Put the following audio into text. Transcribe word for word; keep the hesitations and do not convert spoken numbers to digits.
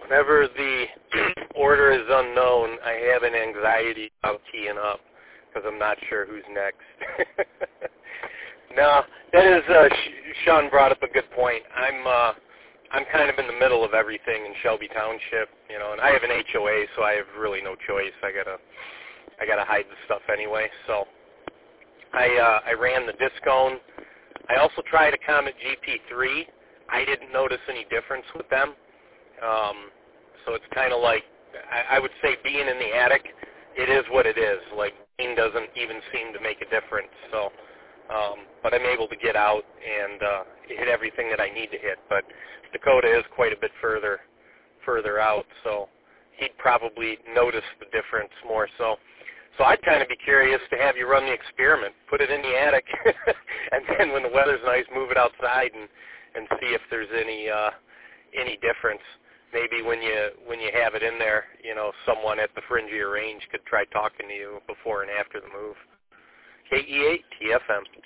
Whenever the order is unknown, I have an anxiety about teeing up because I'm not sure who's next. No, that is, uh, Sean brought up a good point. I'm uh, I'm kind of in the middle of everything in Shelby Township, you know, and I have an H O A, so I have really no choice. I gotta I gotta hide the stuff anyway. So I uh, I ran the Discone. I also tried a Comet G P three. I didn't notice any difference with them. Um, so it's kind of like, I, I would say being in the attic, it is what it is. Like, rain doesn't even seem to make a difference. So, um, but I'm able to get out and uh, hit everything that I need to hit. But Dakota is quite a bit further, further out, so he'd probably notice the difference more so. So I'd kind of be curious to have you run the experiment, put it in the attic, and then when the weather's nice, move it outside and, and see if there's any uh, any difference. Maybe when you when you have it in there, you know, someone at the fringier range could try talking to you before and after the move. K E eight T F M.